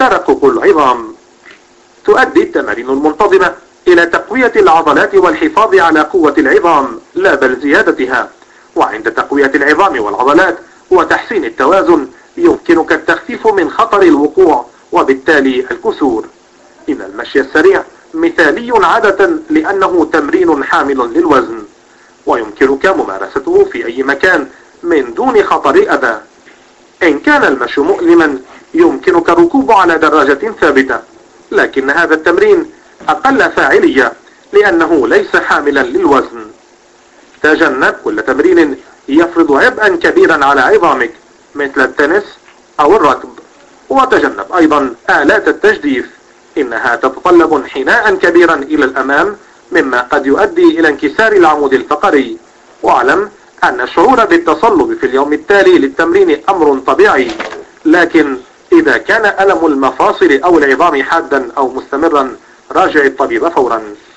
ترقق العظام. تؤدي التمارين المنتظمة إلى تقوية العضلات والحفاظ على قوة العظام لا بل زيادتها. وعند تقوية العظام والعضلات وتحسين التوازن يمكنك التخفيف من خطر الوقوع وبالتالي الكسور. إن المشي السريع مثالي عادة لأنه تمرين حامل للوزن، ويمكنك ممارسته في أي مكان من دون خطر أذى. إن كان المشي مؤلما يمكنك الركوب على دراجة ثابتة، لكن هذا التمرين أقل فاعلية لأنه ليس حاملا للوزن. تجنب كل تمرين يفرض عبئا كبيرا على عظامك مثل التنس أو الركض، وتجنب أيضا آلات التجديف، إنها تتطلب انحناء كبيرا إلى الأمام مما قد يؤدي إلى انكسار العمود الفقري. واعلم أن الشعور بالتصلب في اليوم التالي للتمرين أمر طبيعي، لكن إذا كان ألم المفاصل أو العظام حادا أو مستمرا راجع الطبيب فورا.